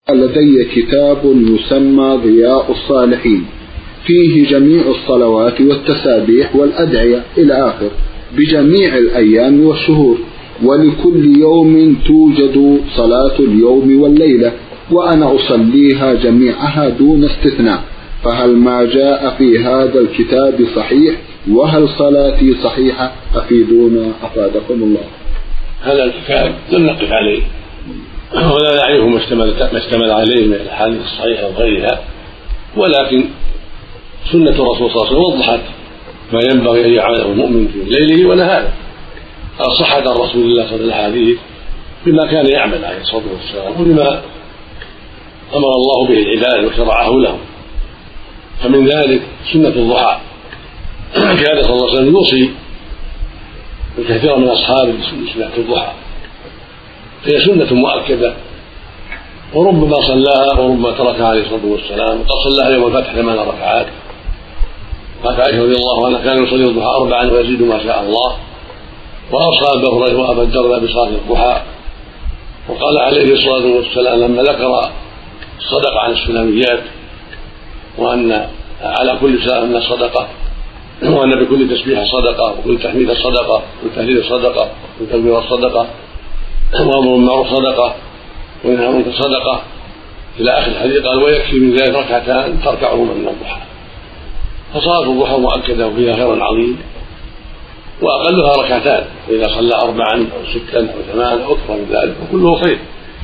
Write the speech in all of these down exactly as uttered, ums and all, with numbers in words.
لدي كتاب يسمى ضياء الصالحين، فيه جميع الصلوات والتسابيح والأدعية إلى آخر بجميع الأيام والشهور، ولكل يوم توجد صلاة اليوم والليلة، وأنا أصليها جميعها دون استثناء، فهل ما جاء في هذا الكتاب صحيح؟ وهل صلاتي صحيحة؟ أفيدونا أفادكم الله. هذا الكتاب لم نقف عليه ولا نعرف ما اشتمل عليه من الأحاديث الصحيحة وغيرها، ولكن سنة الرسول صلى الله عليه وسلم وضحت ما ينبغي أن يعمله المؤمن في ليله ونهاره، قد صحت عن رسول الله صلى الله عليه وسلم بما كان يعمل عليه الصلاة والسلام وبما أمر الله به العباد وشرعه لهم. فمن ذلك سنة الضحى، كان صلى الله عليه وسلم يوصي الكثير من أصحابه بسنة الضحى، هي سنة مؤكدة وربما صلاها وربما تركها عليه الصلاة والسلام، وقد صلاها يوم الفتح ثمان ركعات. قالت عائشة رضي الله عنها كان يصلي الضحى أربعا ويزيد ما شاء الله، وأوصى أبا هريرة وأبا الدرداء بصلاة الضحى. وقال عليه الصلاة والسلام لما ذكر الصدقة عن السلاميات وأن على كل ساعة من الصدقة، وأن بكل تسبيح صدقة، وكل تحميد صدقة، وكل تهليل صدقة، وكل تكبير صدقة، وأمر بالمعروف صدقة، ونهى عن المنكر صدقة إلى آخر الحديث. قال ويكفي من ذلك ركعتان تركعهما من الضحى. فصلاة الضحى مؤكدة وفيها خير عظيم، وأقلها ركعتان، وإذا صلى أربعا أو ستا أو ثمان أو أكثر من ذلك وكله خير.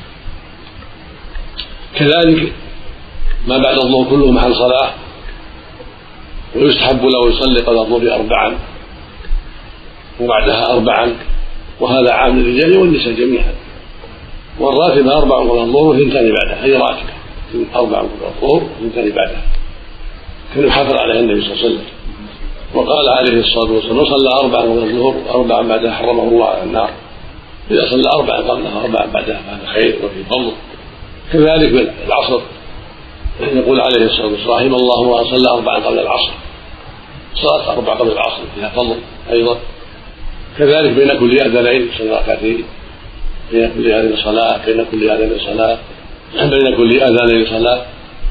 كذلك ما بعد الظهر كله محل صلاة، ويستحب له يصلي قبل الظهر أربعا وبعدها أربعا، وهذا عام للرجال والنساء جميعا. والراتبة أربع قبل الظهر وثنتان بعدها، هي راتبة أربع قبل الظهر وثنتان بعدها، كان يحافظ عليها النبي صلى الله عليه وسلم. وقال عليه الصلاة والسلام من صلى أربعا قبل الظهر وأربعا بعدها حرمه الله على النار، إذا صلى أربعا قبلها وأربعا بعدها فهذا خير وفي فضل. كذلك العصر يقول عليه الصلاة والسلام رحم الله من صلى أربعا قبل العصر، صلاة أربع قبل العصر فيها فضل أيضا. كذلك بين كل أذانين صلى ركعتين، بين كل أذان صلاة، بين كل أذان صلاة، بين كل أذانين صلاة.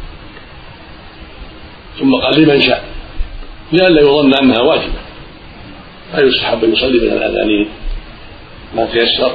ثم قال لمن شاء، لئلا يظن أنها واجبة، فيستحب أن يصلي بين الأذانين ما تيسر.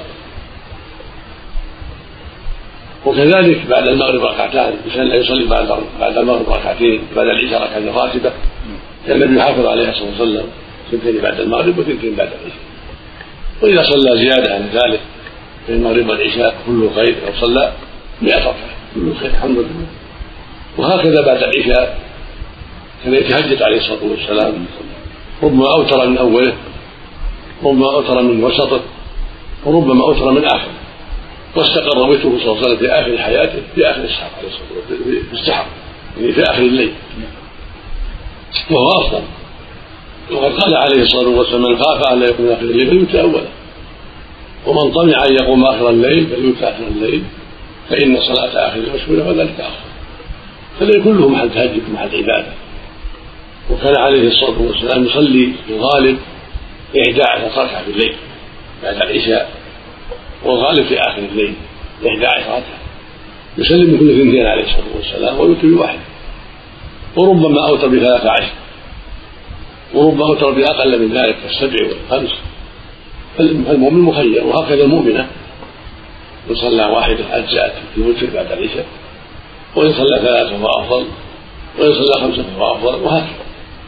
وكذلك بعد المغرب ركعتان، مثل لا يصلي بعد بعد المغرب ركعتين، بعد العشاء ركعتين راتبة، كان النبي يحافظ عليه صلى الله عليه وسلم سنتين بعد المغرب وسنتين بعد العشاء. وإذا صلى زيادة عن ذلك في المغرب والعشاء كله خير، لو صلى مئة ركعة كله خير الحمد لله. وهكذا بعد العشاء كان يتهجد عليه الصلاة والسلام، ربما أوتر من أوله، ربما أوتر من وسطه، وربما أوتر من آخره، واستقر وتره صلى الله عليه وسلم في آخر حياته في آخر السحر عليه الصلاة والسلام، في السحر يعني في آخر الليل، وهو أفضل. وقد قال عليه الصلاة والسلام من خاف أن لا يكون آخر الليل فليوتر أوله، ومن طمع أن يقوم آخر الليل فليوتر آخر الليل، فإن صلاة آخر المشهورة وذلك آخر. فليل كله محل تهجد ومحل عبادة. وكان عليه الصلاة والسلام يصلي في الغالب إحدى عشرة ركعة في الليل بعد العشاء، والغالب في آخر الليل إحدى عشرة ركعة، يسلم كل اثنتين عليه الصلاة والسلام ويوتر بواحد، وربما أوتر بثلاث عشر، وربما أوتر بأقل من ذلك كالسبع والخمس. فالمؤمن مخير، وهكذا المؤمنة إن صلى واحدة أجزأت في الوتر بعد العشاء، وإن صلى ثلاثة فهو أفضل، وإن صلى خمسة فهو أفضل، وهكذا.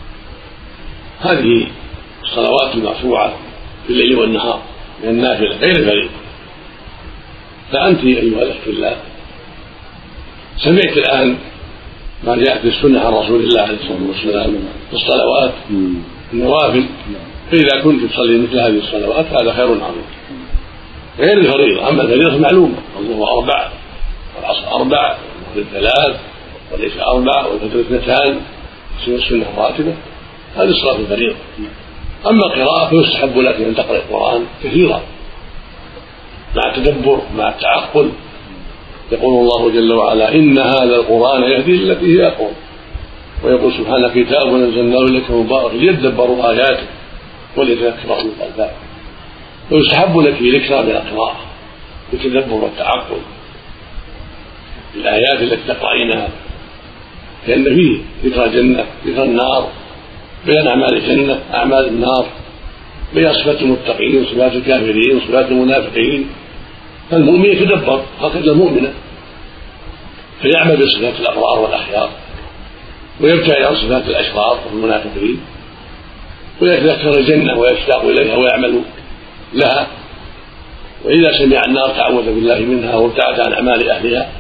هذه الصلوات المرفوعة في الليل والنهار من النافلة غير الفريضة. فأنت أيها الأخت الله سمعت الآن ما جاء في السنة عن رسول الله عليه الصلاة والسلام في الصلوات النوافل، فإذا كنت تصلي مثل هذه الصلوات هذا خير عظيم غير الفريضة. أما الفريضة معلومة، الظهر أربع والعصر أربع والمغرب ثلاث والعشاء أربع والفجر اثنتان، السنة الراتبة، هذه الصلاة الفريضة. أما القراءة فيستحب لك أن تقرأ القرآن كثيرا مع التدبر مع التعقل. يقول الله جل وعلا إن هذا القرآن يهدي للتي هي أقوم، ويقول سبحانه كتاب أنزلناه إليك مبارك ليدبروا آياته وليتذكر أولو الألباب. ويستحب لك الإكثار من القراءة بالتدبر والتعقل. الآيات التي تقرأينها، لأن فيه ذكر الجنة، ذكر النار، بيان أعمال الجنة، أعمال النار، بيان صفات المتقين، صفات الكافرين، صفات المنافقين. فالمؤمن يتدبر هكذا المؤمنة فيعمل بصفات الأبرار والأخيار، ويبتعد عن صفات الأشرار والمنافقين، ويتذكر الجنة ويشتاق إليها ويعمل لها. وإذا سمع النار تعوذ بالله منها وابتعد عن أعمال أهلها.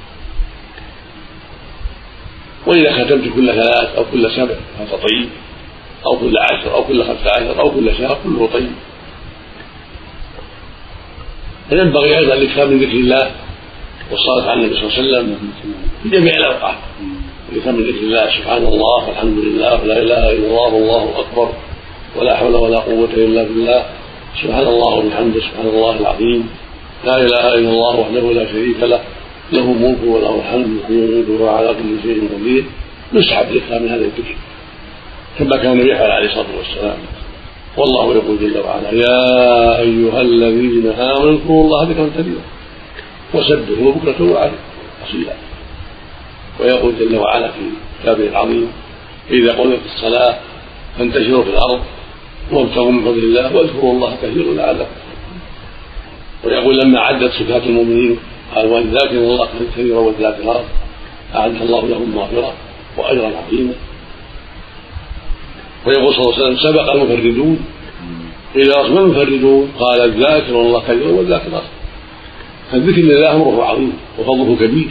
وإذا ختمت كل ثلاث أو كل سبع فهذا طيب، أو كل عشر أو كل خمسة عشر أو كل شهر كله طيب. فينبغي أيضا الإكثار من ذكر الله والصلاة على النبي صلى الله عليه وسلم في جميع الأوقات، الإكثار من ذكر الله سبحان الله والحمد لله ولا إله إلا الله والله أكبر ولا حول ولا قوة إلا بالله، سبحان الله وبحمده سبحان الله العظيم، لا إله إلا الله وحده لا شريك له، له الملك وله الحمد ويميت وهو على كل شيء قدير. يسحب الإكثار من هذا الذكر كما كان النبي عليه الصلاة والسلام. والله يقول جل وعلا: يا أيها الذين آمنوا اذكروا الله ذكرا كثيرا وسبحوه بكرة وأصيلا. ويقول جل وعلا في كتابه العظيم: إذا قضيت الصلاة فانتشروا في الأرض وابتغوا من فضل الله واذكروا الله كثيرا لعلكم. ويقول لما عدت صفات المؤمنين قال: والذاكرين الله كثيرا والذاكرات أعد الله لهم مغفرة وأجرا عظيما. ويقول صلى الله عليه وسلم: سبق المفردون. إذا أصبح المفردون قال: الذاكر الله كثيرا والذاكرات. فالذكر لله أمره عظيم وفضله كبير.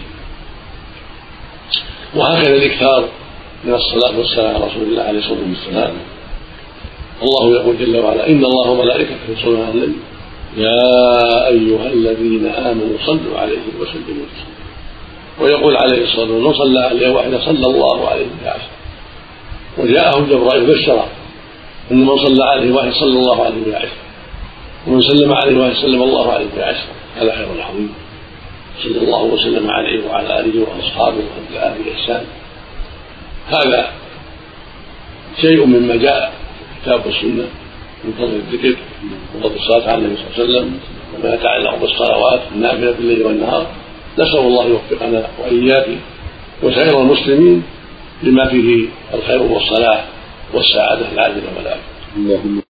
وهكذا الإكثار من الصلاة والسلام على رسول الله عليه الصلاة والسلام. الله يقول جل وعلا: إن الله وملائكته يصلون على النبي يا أيها الذين آمنوا صلوا عليه وسلموا تسليما. ويقول عليه الصلاة والسلام: من صلى عليه واحدة صلى الله عليه بعشرة. وجاءه جبرائيل بشر أن من صلى عليه واحد صلى الله عليه بعشرة، ومن سلم عليه واحد سلم الله عليه بعشرة. هذا خير عظيم. صلى الله وسلم عليه وعلى آله وأصحابه ومن تبعهم بإحسان. هذا شيء مما جاء كتاب والسنة من فضل الذكر وفضل الصلاة على النبي صلى الله عليه وسلم وما يتعلق بالصلوات النافلة في الليل والنهار. نسأل الله يوفقنا وإياكم وسائر المسلمين لما فيه الخير والصلاح والسعادة العاجلة والآخرة.